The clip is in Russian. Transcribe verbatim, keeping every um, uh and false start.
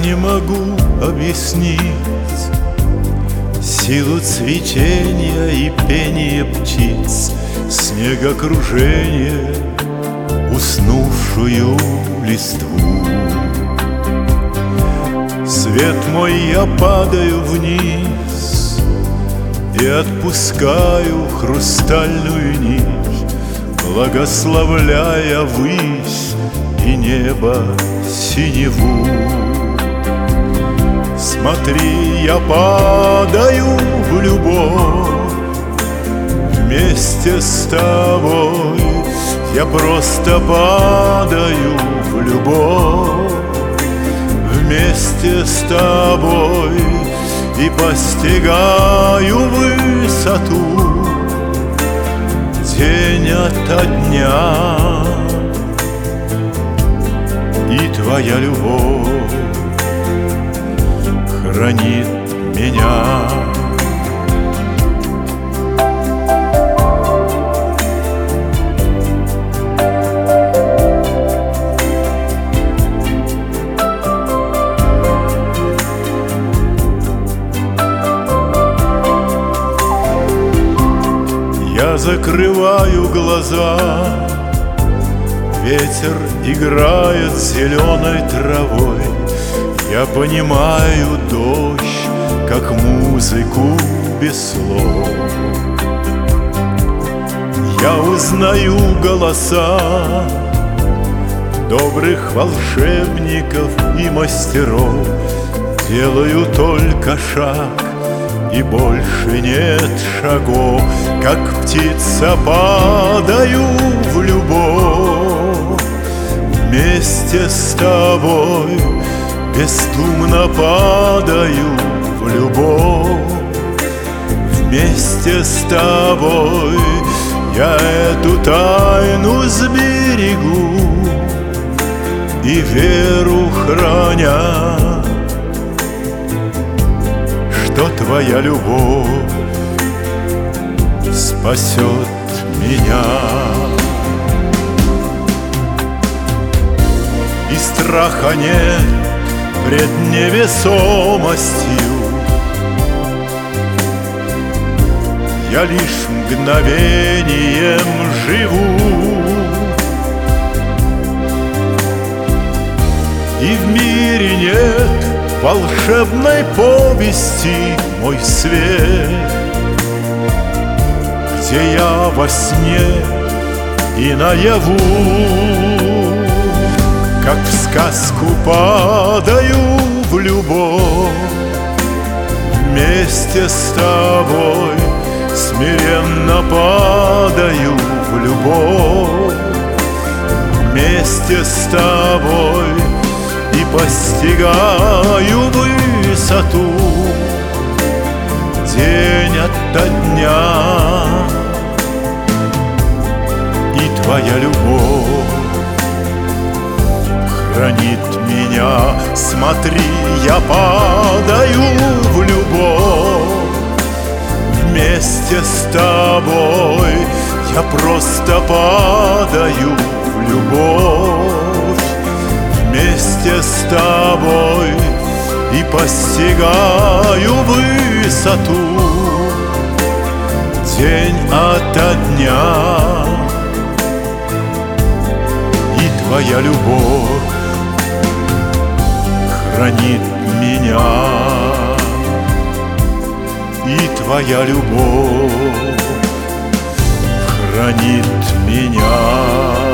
не могу объяснить силу цветения и пения птиц, снегокружение, уснувшую листву. Свет мой, я падаю вниз и отпускаю хрустальную нить, благословляя высь и небо синеву. Смотри, я падаю в любовь вместе с тобой. Я просто падаю в любовь вместе с тобой и постигаю высоту день ото дня. И твоя любовь хранит меня. Я закрываю глаза, ветер играет зеленой травой. Я понимаю дождь, как музыку без слов. Я узнаю голоса добрых волшебников и мастеров. Делаю только шаг, и больше нет шагов. Как птица падаю в любовь вместе с тобой. Бесстумно падаю в любовь вместе с тобой. Я эту тайну сберегу и веру храня, что твоя любовь спасет меня. И страха нет пред невесомостью. Я лишь мгновением живу, и в мире нет волшебной повести, мой свет, где я во сне и наяву, как в сказку падаю в любовь вместе с тобой. Смиренно падаю в любовь вместе с тобой и постигаю высоту день ото дня. И твоя любовь хранит меня. Смотри, я падаю в любовь вместе с тобой. Я просто падаю в любовь вместе с тобой и постигаю высоту день ото дня. И твоя любовь хранит меня. И твоя любовь хранит меня.